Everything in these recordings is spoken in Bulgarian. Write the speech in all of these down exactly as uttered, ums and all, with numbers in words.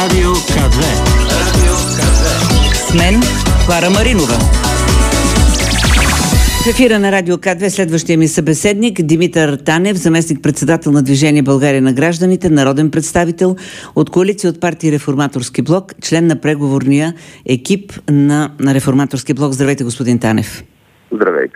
Радио ка две. Радио ка две. С мен Клара Маринова. В ефира на Радио ка две следващия ми събеседник Димитър Танев, заместник-председател на Движение България на гражданите, народен представител от коалиция от партии Реформаторски блок, член на преговорния екип на, на Реформаторски блок. Здравейте, господин Танев. Здравейте.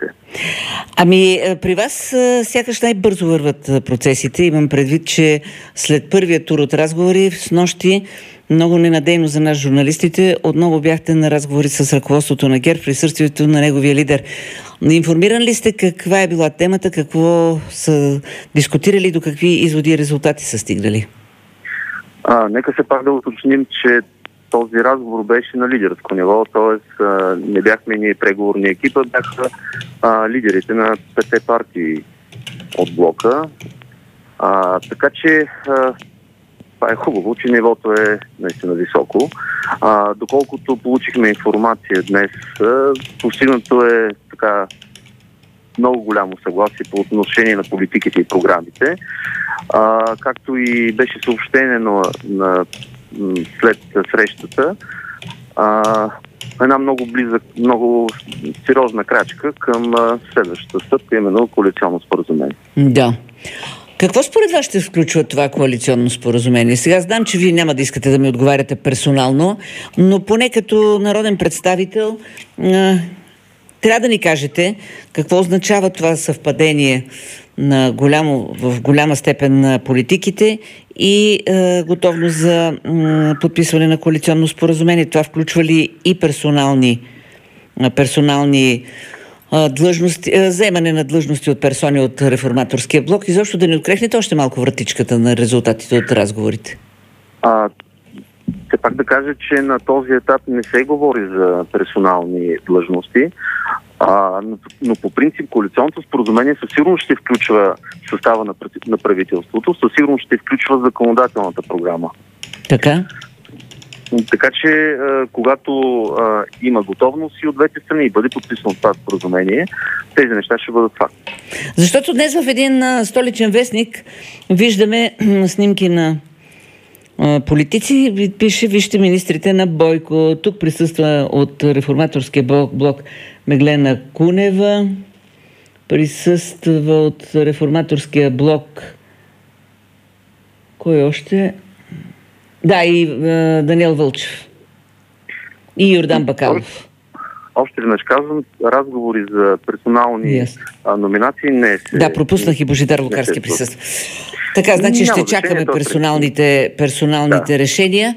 Ами, при вас сякаш най-бързо върват процесите. Имам предвид, че след първия тур от разговори с нощи, много ненадейно за нас журналистите, отново бяхте на разговори с ръководството на ГЕРБ в присъствието на неговия лидер. Информиран ли сте каква е била темата, какво са дискутирали, до какви изводи и резултати са стигнали? А, нека се пак да уточним, че този разговор беше на лидерско ниво, т.е. не бяхме ние преговорни екипа, бяха а, лидерите на петте партии от блока. А, така че а, това е хубаво, че нивото е наистина високо. А, доколкото получихме информация днес, а, постигнато е така много голямо съгласие по отношение на политиките и програмите. А, както и беше съобщено на след срещата, а, една много близък, много сериозна крачка към а, следващата стъпка, именно коалиционно споразумение. Да. Какво според вас ще включва това коалиционно споразумение? Сега знам, че вие няма да искате да ми отговаряте персонално, но поне като народен представител а, трябва да ни кажете какво означава това съвпадение на голямо, в голяма степен на политиките и е, готовност за е, подписване на коалиционно споразумение. Това включва ли и персонални, е, персонални е, длъжности, е, заемане на длъжности от персони от Реформаторския блок и защо да ни открехнете още малко вратичката на резултатите от разговорите? А, все пак да кажа, че на този етап не се говори за персонални длъжности. А, но, но по принцип коалиционното споразумение със сигурност ще включва състава на, на правителството, със сигурност ще включва законодателната програма. Така? Така че, а, когато а, има готовност и от двете страни и бъде подписано това споразумение, тези неща ще бъдат факт. Защото днес в един а, столичен вестник виждаме снимки на а, политици, пише, вижте министрите на Бойко. Тук присъства от Реформаторския блок, блок Меглена Кунева, присъства от Реформаторския блок. Кой още? Да, и е, Даниел Вълчев. И Йордан Бакалов. Още веднъж казвам, разговори за персонални yes. а, номинации не се... Да, пропуснах и Божидар Лукарски присъства. Така, значи ще чакаме персоналните, персоналните да. решения.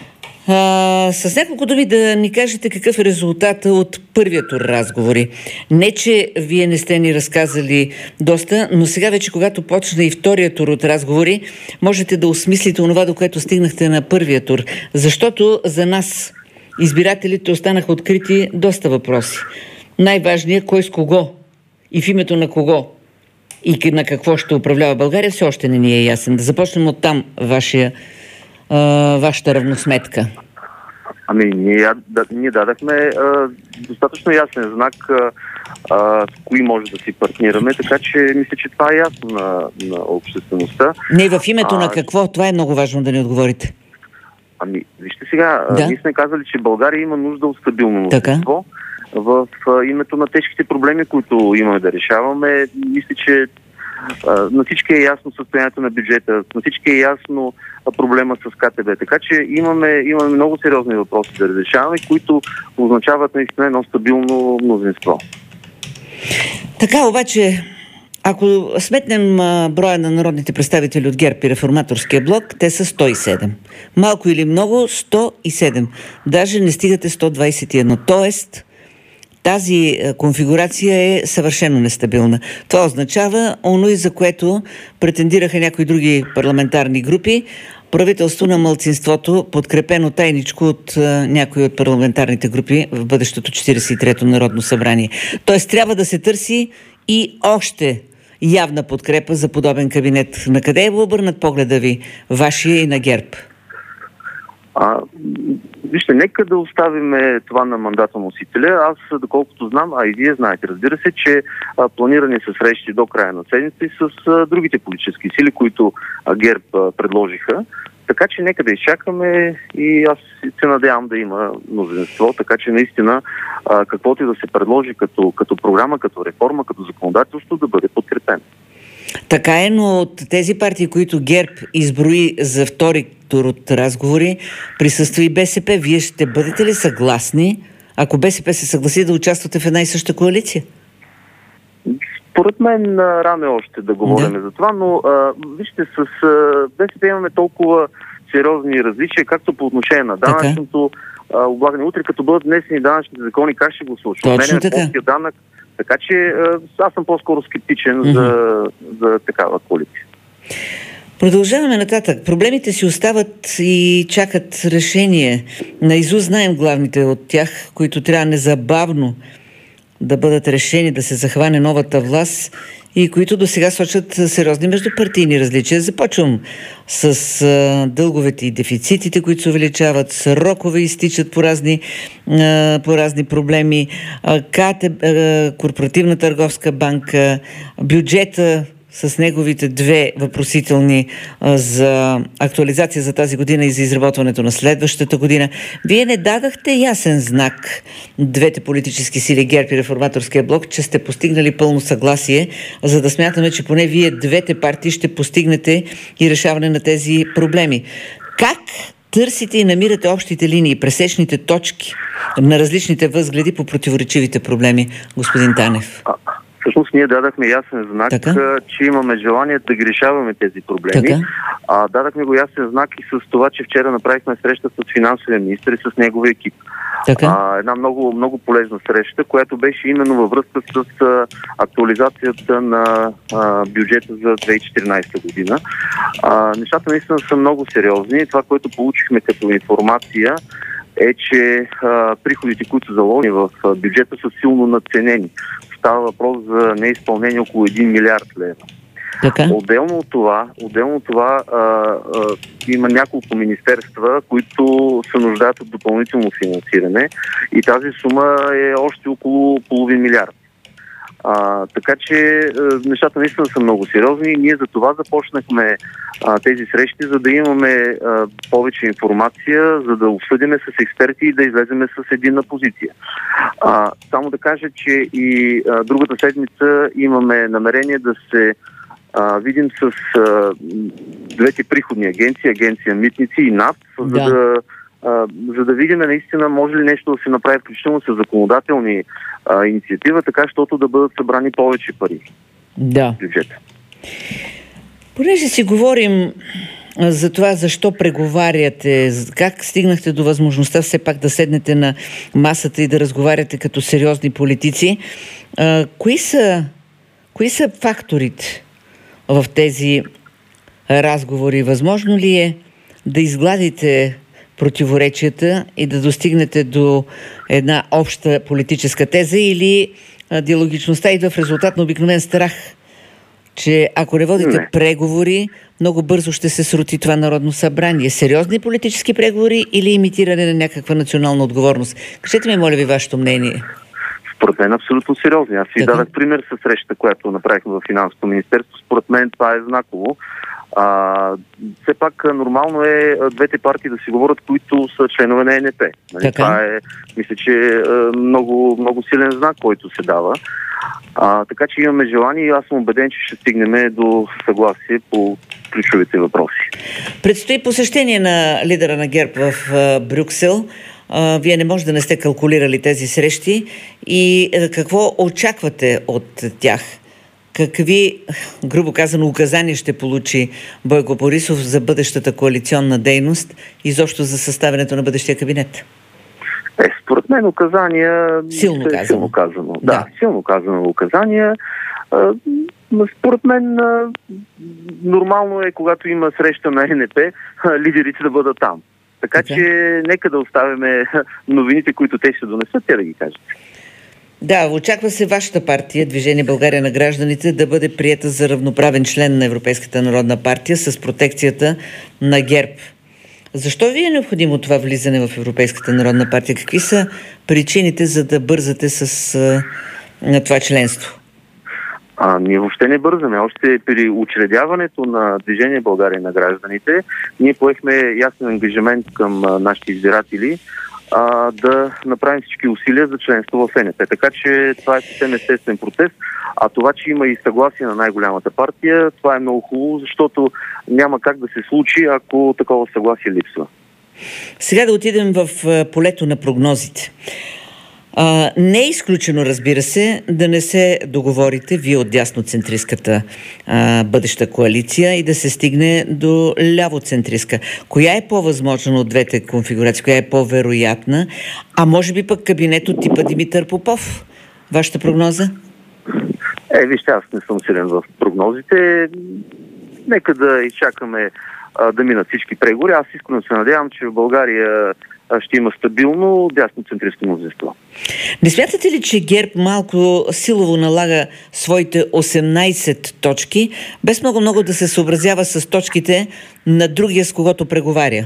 А, с няколко думи да ни кажете какъв е резултата от първия тур разговори. Не, че вие не сте ни разказали доста, но сега вече, когато почна и втория тур от разговори, можете да осмислите онова, до което стигнахте на първия тур. Защото за нас, избирателите, останаха открити доста въпроси. Най-важният, кой с кого и в името на кого и на какво ще управлява България, все още не ни е ясен. Да започнем от там вашия Uh, вашата равносметка? Ами, ние, да, ние дадахме а, достатъчно ясен знак а, а, с кои може да си партнираме, така че мисля, че това е ясно на, на обществеността. Не, в името а, на какво? Това е много важно да ни отговорите. Ами, вижте сега, да? ние сме казали, че България има нужда от стабилно мнозинство. В а, името на тежките проблеми, които имаме да решаваме, мисля, че на всички е ясно състоянието на бюджета, на всички е ясно проблема с ка те бе. Така че имаме, имаме много сериозни въпроси да разрешаваме, които означават наистина едно стабилно мнозинство. Така, обаче, ако сметнем а, броя на народните представители от ГЕРБ и Реформаторския блок, те са сто и седем. Малко или много, сто и седем. Даже не стигате сто двадесет и едно. Тоест, тази конфигурация е съвършено нестабилна. Това означава оно, и за което претендираха някои други парламентарни групи, правителство на малцинството, подкрепено тайничко от а, някои от парламентарните групи в бъдещото четиридесет и трето Народно събрание. Тоест трябва да се търси и още явна подкрепа за подобен кабинет. На къде е обърнат погледа ви, вашия и на ГЕРБ? А, вижте, нека да оставим това на мандатоносителя. Аз, доколкото знам, а и вие знаете, разбира се, че а, планирани са срещи до края на седмица и с а, другите политически сили, които а, ГЕРБ а, предложиха. така че нека да изчакаме и аз се надявам да има мнозинство, така че наистина а, каквото и да се предложи като, като програма, като реформа, като законодателство да бъде подкрепено. Така е, но от тези партии, които ГЕРБ изброи за втори тур от разговори, присъства и БСП. Вие ще бъдете ли съгласни, ако БСП се съгласи да участвате в една и съща коалиция? Според мен рано е още да говорим да. за това, но а, вижте, с а, БСП имаме толкова сериозни различия, както по отношение на данъчното а, облагане. Утре, като бъдат внесени данъчните закони, как ще го случва? Точно така. Плоския данък. Така че а, аз съм по-скоро скептичен mm-hmm. за, за такава коалиция. Продължаваме нататък. Проблемите си остават и чакат решение. Наизуст знаем главните от тях, които трябва незабавно да бъдат решени, да се захване новата власт и които до сега сочат сериозни междупартийни различия. Започвам с а, дълговете и дефицитите, които се увеличават, срокове изтичат по разни, а, по разни проблеми, а, КТ, а, Корпоративна търговска банка, бюджета с неговите две въпросителни а, за актуализация за тази година и за изработването на следващата година. Вие не дадахте ясен знак, двете политически сили, ГЕРБ и Реформаторския блок, че сте постигнали пълно съгласие, за да смятаме, че поне вие, двете партии, ще постигнете и решаване на тези проблеми. Как търсите и намирате общите линии, пресечните точки на различните възгледи по противоречивите проблеми, господин Танев? Всъщност ние дадахме ясен знак, така? че имаме желание да ги решаваме тези проблеми. А, дадахме го ясен знак и с това, че вчера направихме среща с финансовия министър и с неговия екип. А, една много, много полезна среща, която беше именно във връзка с а, актуализацията на а, бюджета за две хиляди и четиринадесета година. А, нещата наистина са много сериозни. Това, което получихме като информация, е, че а, приходите, които са заложени в а, бюджета, са силно надценени. Става въпрос за неизпълнение около един милиард лева. Така? Отделно от това, отделно от това а, а, има няколко министерства, които се нуждаят от допълнително финансиране и тази сума е още около половин милиард. А, така че а, нещата наистина са много сериозни и ние за това започнахме а, тези срещи, за да имаме а, повече информация, за да обсъдиме с експерти и да излеземе с единна позиция. А, само да кажа, че и а, другата седмица имаме намерение да се а, видим с а, двете приходни агенции, агенция Митници и НАП, да. за да Uh, за да видим наистина може ли нещо да се направи включително с законодателни uh, инициатива, така щото да бъдат събрани повече пари да. в бюджета. Понеже си говорим за това защо преговаряте, как стигнахте до възможността все пак да седнете на масата и да разговаряте като сериозни политици, uh, кои са, кои са факторите в тези разговори? Възможно ли е да изгладите противоречията и да достигнете до една обща политическа теза, или а, диалогичността идва в резултат на обикновен страх, че ако не водите не. преговори, много бързо ще се срути това Народно събрание? Сериозни политически преговори или имитиране на някаква национална отговорност? Кажете ми, моля ви, вашето мнение. Според мен абсолютно сериозни. Аз си дадах пример със среща, която направихме в Финансовото министерство. Според мен това е знаково. А, все пак нормално е двете партии да си говорят, които са членове на Е Ен Пе. Нали? Това е, мисля, че е много, много силен знак, който се дава. А, така че имаме желание и аз съм убеден, че ще стигнем до съгласие по ключовите въпроси. Предстои посещение на лидера на ГЕРБ в а, Брюксел. А, вие не може да не сте калкулирали тези срещи и а, какво очаквате от тях? Какви, грубо казано, указания ще получи Бойко Борисов за бъдещата коалиционна дейност и изобщо за съставянето на бъдещия кабинет? Е, според мен указания... Силно казано. Силно казано. Да, да, силно казано указания. А, според мен а, нормално е, когато има среща на Е Ен Пе, лидерите да бъдат там. Така, така че нека да оставяме новините, които те ще донесат, те да ги кажат. Да, очаква се вашата партия, Движение България на гражданите, да бъде приета за равноправен член на Европейската народна партия с протекцията на ГЕРБ. Защо ви е необходимо това влизане в Европейската народна партия? Какви са причините, за да бързате с а, на това членство? А, ние въобще не бързаме. Още при учредяването на Движение България на гражданите, ние поехме ясен ангажимент към а, нашите избиратели а, да направим всички усилия за членство в Е Н П. Така че това е съвсем естествен процес. А това, че има и съгласие на най-голямата партия, това е много хубаво, защото няма как да се случи, ако такова съгласие липсва. Сега да отидем в полето на прогнозите. А, не е изключено, разбира се, да не се договорите вие от дясноцентристската а, бъдеща коалиция и да се стигне до лявоцентристка. Коя е по-възможна от двете конфигурации? Коя е по-вероятна? А може би пък кабинет от типа Димитър Попов? Вашата прогноза? Е, вижте, аз не съм силен в прогнозите. Нека да изчакаме а, да минат всички преговори. Аз искрено се надявам, че в България ще има стабилно дясноцентристко мнозинство. Не смятате ли, че ГЕРБ малко силово налага своите осемнайсет точки, без много-много да се съобразява с точките на другия, с когото преговаря?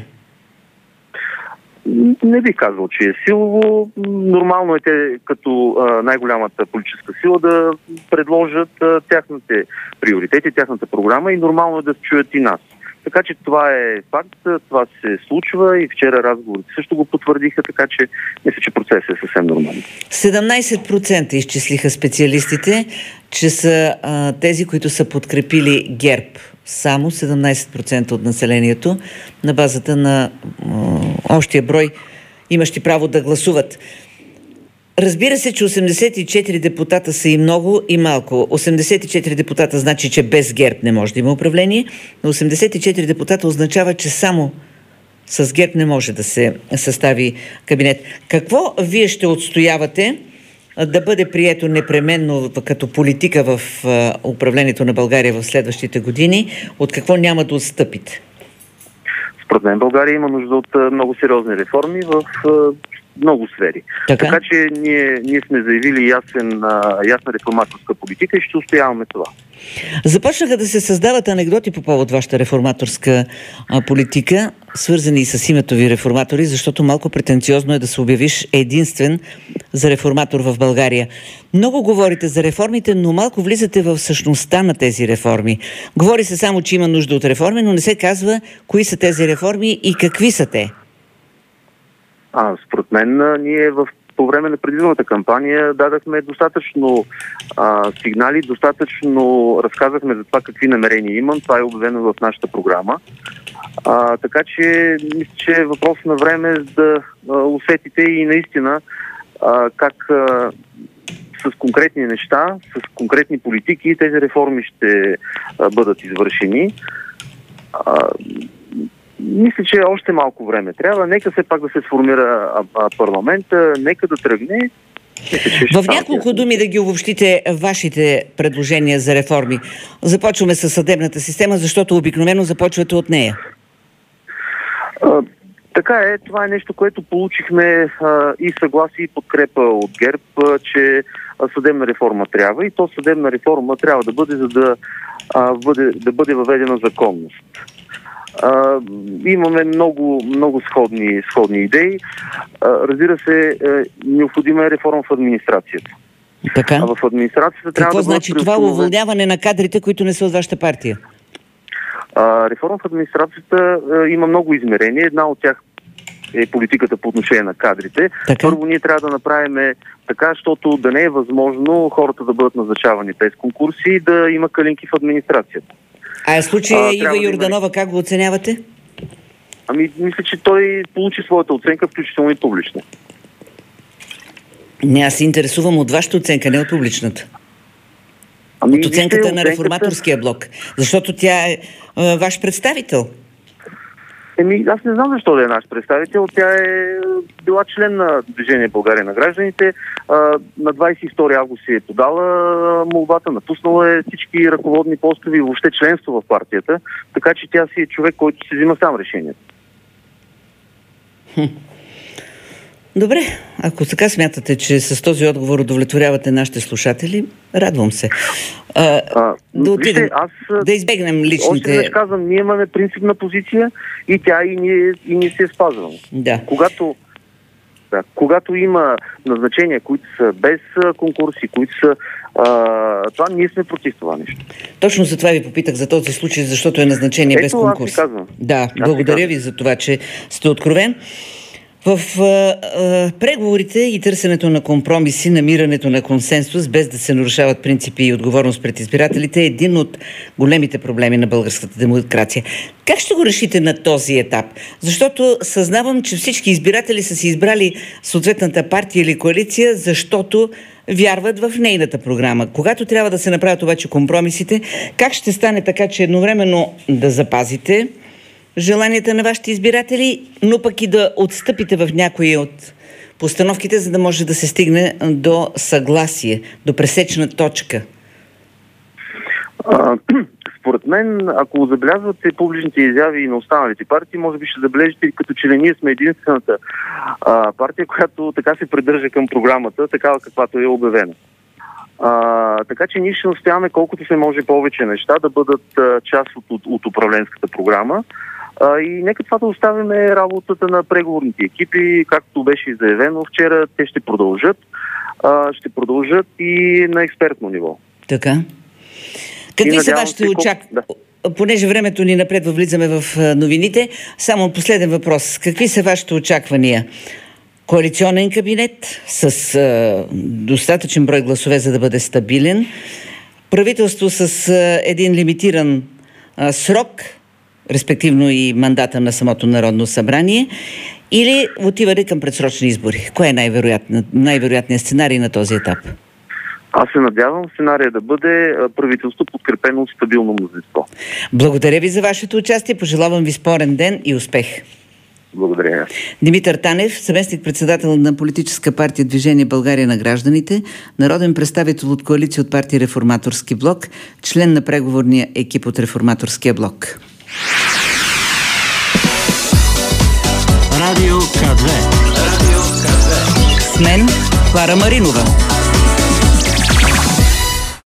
Не би казал, че е силово. Нормално е те, като а, най-голямата политическа сила, да предложат а, тяхните приоритети, тяхната програма и нормално е да чуят и нас. Така че това е факт, това се случва и вчера разговорите също го потвърдиха, така че мисля, че процесът е съвсем нормален. седемнайсет процента изчислиха специалистите, че са а, тези, които са подкрепили ГЕРБ. Само седемнайсет процента от населението на базата на а, общия брой имащи право да гласуват. Разбира се, че осемдесет и четири депутата са и много, и малко. осемдесет и четири депутата значи, че без ГЕРБ не може да има управление, но осемдесет и четири депутата означава, че само с ГЕРБ не може да се състави кабинет. Какво вие ще отстоявате да бъде прието непременно като политика в управлението на България в следващите години? От какво няма да отстъпите? Според мен България има нужда от много сериозни реформи в много сфери. Така, така че ние, ние сме заявили ясен, ясна реформаторска политика и ще устояваме това. Започнаха да се създават анекдоти по повод вашата реформаторска а, политика, свързани с името ви реформатори, защото малко претенциозно е да се обявиш единствен за реформатор в България. Много говорите за реформите, но малко влизате в същността на тези реформи. Говори се само, че има нужда от реформи, но не се казва кои са тези реформи и какви са те. А, според мен, ние в по време на предизборната кампания дадахме достатъчно а, сигнали, достатъчно разказахме за това какви намерения имам. Това е обявено в нашата програма. А, така че, мисля, че е въпрос на време да а, усетите и наистина а, как а, с конкретни неща, с конкретни политики тези реформи ще а, бъдат извършени. А, Мисля, че още малко време трябва. Нека все пак да се сформира парламента, нека да тръгне. Мисля, в няколко думи да ги обобщите вашите предложения за реформи. Започваме с съдебната система, защото обикновено започвате от нея. А, така е. Това е нещо, което получихме а, и съгласие и подкрепа от ГЕРБ, а, че съдебна реформа трябва и то съдебна реформа трябва да бъде, за да, а, бъде, да бъде въведена законност. Uh, имаме много, много сходни, сходни идеи. Uh, разбира се, uh, необходима е реформа в администрацията. Така. А в администрацията трябва Какво да значи бъдат това уволняване на кадрите, които не са от вашата партия? Uh, реформа в администрацията uh, има много измерения. Една от тях е политиката по отношение на кадрите. Така. Първо ние трябва да направим така, защото да не е възможно хората да бъдат назначавани без конкурси и да има калинки в администрацията. А е случая Ива да Йорданова, как го оценявате? Ами, мисля, че той получи своята оценка, включително и публична. Не, аз се интересувам от вашата оценка, не от публичната. Ами, от оценката вижте, на оценката... реформаторския блок. Защото тя е а, ваш представител. Еми, аз не знам защо да е наш представител. Тя е била член на Движение България на гражданите. А, на двадесет и втори август си е подала молбата, напуснала е всички ръководни постове и въобще членство в партията. Така че тя си е човек, който си взима сам решението. Хм. Добре, ако така смятате, че с този отговор удовлетворявате нашите слушатели, радвам се. А, а, да отидем, вижте, аз, да избегнем личните... Още веднъж казвам, ние имаме принципна позиция и тя и ние, и ние се е спазваме. Да. Когато неща. Когато има назначения, които са без конкурси, които са... А, това ние сме против това нещо. Точно за това ви попитах за този случай, защото е назначение Ето, без конкурс. аз ви казвам. Да, аз благодаря ви за това, че сте откровен. В а, а, преговорите и търсенето на компромиси, намирането на консенсус, без да се нарушават принципи и отговорност пред избирателите, е един от големите проблеми на българската демокрация. Как ще го решите на този етап? Защото съзнавам, че всички избиратели са си избрали съответната партия или коалиция, защото вярват в нейната програма. Когато трябва да се направят обаче компромисите, как ще стане така, че едновременно да запазите желанията на вашите избиратели, но пък и да отстъпите в някои от постановките, за да може да се стигне до съгласие, до пресечна точка? А, според мен, ако забелязвате публичните изяви на останалите партии, може би ще забележите, като че ли ние сме единствената а, партия, която така се придържа към програмата, такава каквато е обявена. А, така че ние ще успяваме колкото се може повече неща да бъдат а, част от, от, от управленската програма. А, и нека това да оставяме работата на преговорните екипи, както беше и заявено вчера, те ще продължат. А, ще продължат и на експертно ниво. Така. Какви са вашите очаквания? Да. Понеже времето ни напред, влизаме в новините, само последен въпрос. Какви са вашите очаквания? Коалиционен кабинет с а, достатъчен брой гласове, за да бъде стабилен, правителство с а, един лимитиран а, срок, респективно и мандата на самото Народно събрание, или отиване към предсрочни избори? Кой е най-вероятният, най-вероятният сценарий на този етап? Аз се надявам сценария да бъде правителство, подкрепено от стабилно мнозинство. Благодаря ви за вашето участие. Пожелавам ви спорен ден и успех. Благодаря. Димитър Танев, заместник-председател на политическа партия Движение България на гражданите, народен представител от коалиция от партия Реформаторски блок, член на преговорния екип от Реформаторския блок. Радио К две. Радио К две. С мен Клара Маринова.